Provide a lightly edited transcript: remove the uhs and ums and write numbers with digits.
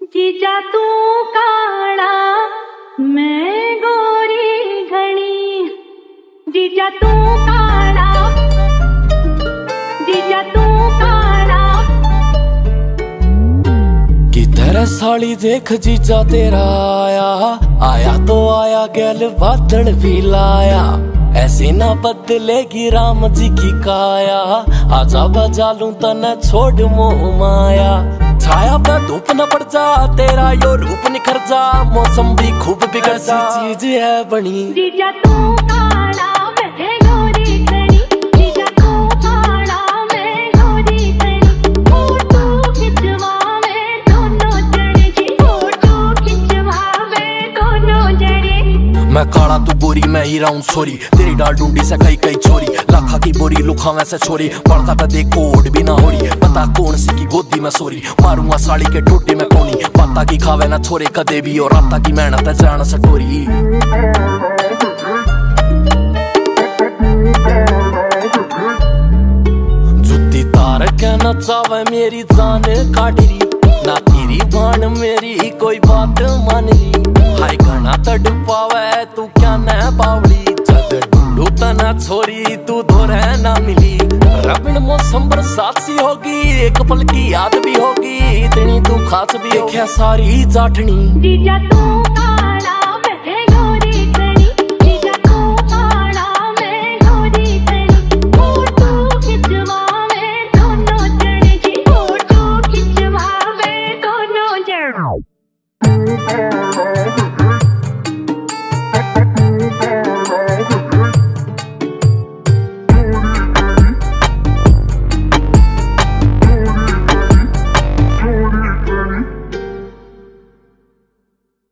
जीजा तू काला मैं गोरी घनी, जीजा तू काला, जीजा तू काला। कि तेरे साली देख जीजा तेरा आया, आया तो आया गैल बादल भी लाया। ऐसी ना बदलेगी राम जी की काया, आजा बजा लूं तने छोड़ मोह माया। छाया पे धूप न पड़ जा, तेरा यो रूप निखर जा, मौसम भी खूब बिगड़ जा, चीज है बनी। जीजा तू काला मैं गोरी घनी, जीजा तू काला मैं गोरी घनी। फोटो खिंचवावे दोनों जने जी, फोटो खिंचवावे दोनों जने। मैं काला तू गोरी मैं हीरा हूँ सोरी, तेरी डाल डूंडी से कई कई छोरी। लाखा की बोरी लुखा वैसे छोरी, पड़ता पे देख कोड भी ना हो रही। पता कौन सी की गोदी में सोरी, मारूंगा साड़ी के टोटी में कोनी। पता की खावे ना छोरे कदे भी, और राता की मेहनत है जान सटोरी। जुत्ती तार के न चावे मेरी जान काटरी, ना तेरी भान मेरी कोई बात मान ली। हाय घना तड़ पावे तू क्या न बावली, जद ढूंढू तना छोरी तू धोरे ना मिली। रबड़ मौसम बरसात सी होगी, एक पल की याद भी होगी, इतनी तू खास भी देखा सारी जाटनी। जीजा तू